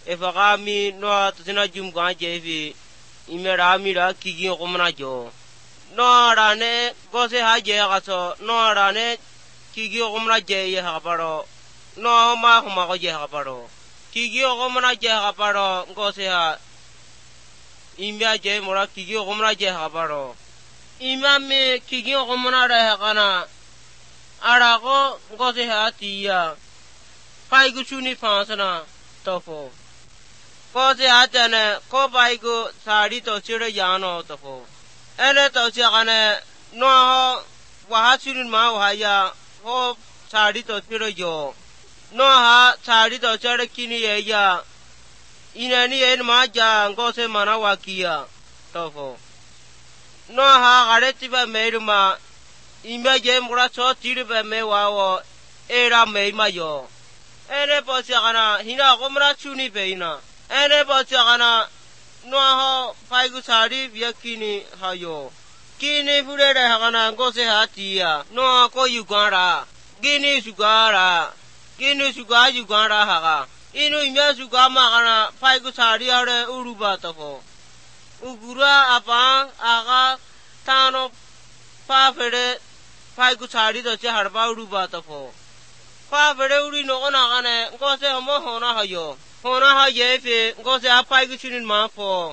efagami no tsina jum gwa jevi imera mira kigi komna jo no rane gose ha je gaso no rane kigi komna je ye ha baro no ma ko je ha baro kigi komna je ha baro gose ha imya je mora kigi komna je ha baro imame kigi komna ra ha kana ara ko gose ha tiya pai gu chuni phasana tofo gose ha tane ko pai gu sari to chire yano tofo ene to chagane no wa ha chunin ma wa ya ho sari to chire yo no ha sari to chire kini ye ya inani en ma ja gose mana wa kiya tofo no ha gare tiba meiruma imya je mura cho tiribe me wa wo era me ma yo ene po chagana hina gomra chuni beina ene po chagana no ho pai gu sari vyakini hayo kini fure re hagana gose hatia no ko yugara gini sugara yugara haga inu imya sugama kana pai gu sari are uruba tafo ugura apa aga tano pa fere pai gu sari to che harba uruba tafo pa fere uri no ona kane gose homo hona hayo hona ha ye fe gose a pai gu chunin ma po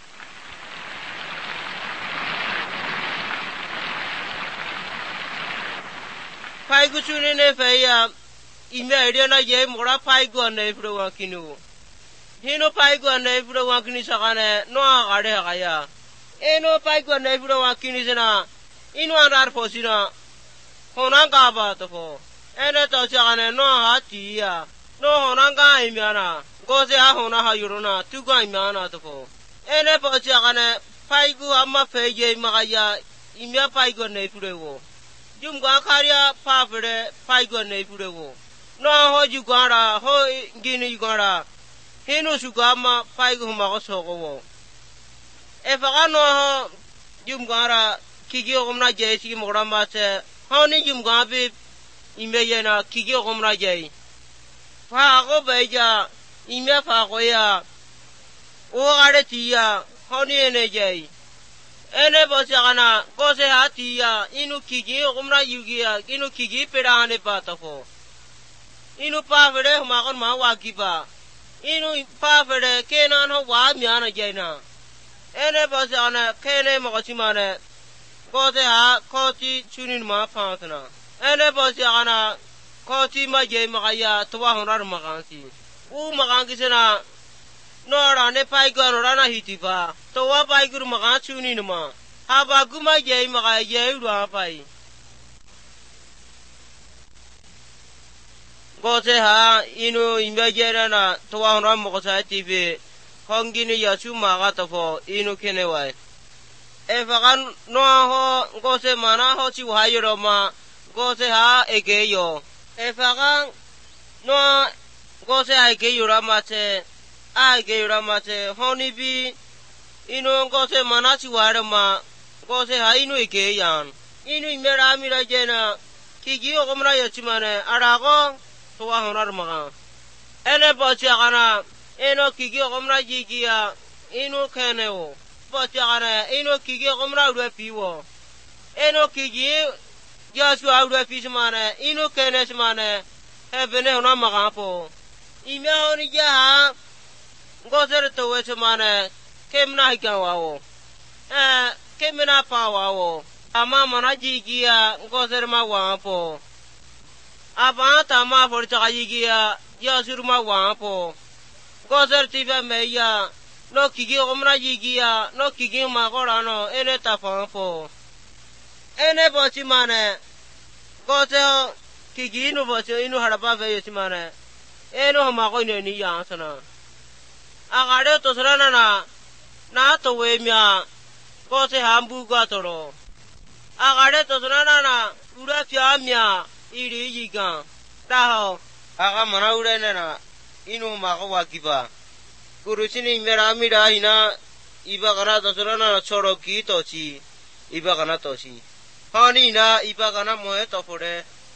pai gu chunin ne fe ya imya ide na ye mora pai gu ne fro wa kinu hino pai gu ne fro wa kini sakane no a gare ha ya eno pai gu ne fro wa kini sina inu andar posina hona ga ba to fo ene to chagane no ha ti ya no hona ga imya na gose ha hona ha yuruna tu ga imya na to fo ene po chagane pai gu amma fe ye ma ya imya pai gu ne fro wo jum ga kharya pa fere pai gu ne fro wo no ho ju gara ho gini gara hino su ga ma pai gu ma ko so go wo e fa ga no ho jum gara kigi gomna je si mo ra ma se ho ni jum ga bi imya ye na kigi gomna je fa go be ja imya fa go ya o gare ti ya ho ni ne je ene bo sagana gose ha ti ya inu kigi gomna yugi ya inu kigi pera ne pa ta fo inu pa vere ma kon ma wa ki ba inu pa vere ke na no wa mya na je na ene bo sagana ke ne mo chi ma ne gose ha ko ti chunin ma pa ta na ene bo sagana ko ti ma je ma ya to wa hon ra ma kan si u ma kan ki sena no ra ne pai go no ra na hi ti ba to wa pai gu ma kan chunin ma ha ba gu ma je ma ga ye ru a pai gose ha inu imya je na to wa hon ra mo ko sa ti be hongini ya chu ma ga to fo inu kene wai e fa kan no ho gose mana ho chi wa yo ma gose ha ege yo e fa kan no gose ha ege yo ra ma che a ege yo ra ma che honi bi inu gose mana chi wa ma gose ha inu ege yan inu imera mi ra je na kigi o gomra yo chi mane ara go to wa honar ma ga ene bo chi kana eno kigi o gomra ji gi ya inu kene o bo chi kana eno kigi o gomra ru pi wo eno kigi ya su a ru pi smane inu kene smane e bene hona ma ga po imya oni ja ha gose to we smane kemna hi ka wa o kemna pa wa o ama mana ji gi ya gose ma wa po aba ta ma for cha ji gi ya sur ma wa po gose ti ba me ya no kigi omra ji gi ya no kigi ma ko ra no ene ta fa po ene bo chi mane gose kigi no bo chi inu hara pa ve chi mane eno ma ko ne ni ya sana agare to sra na to we mya gose hambu ga to ro agare to sra na ura fya mya iri yi ga ta ho aga mana ure na inu ma ko wa ki ba kurusini mera mira hina iba kana to sra na choro ki to chi iba kana to chi hani na iba kana moe to pore